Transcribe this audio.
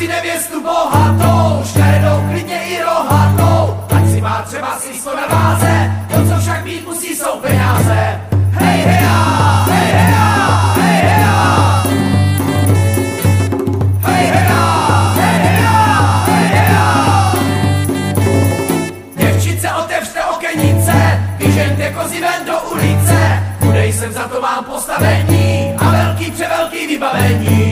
si nevěstu bohatou, škaredou, klidně i rohatou, ať si má třeba sísko na váze, to, co však mít musí, jsou peníze. Hej, heja, hej, heja, hej, heja. Hej, heja, hej, heja, hej, heja. Děvčice, otevřte okenice, vyžeňte kozy ven do ulice, budej jsem za to mám postavení a velký převelký vybavení.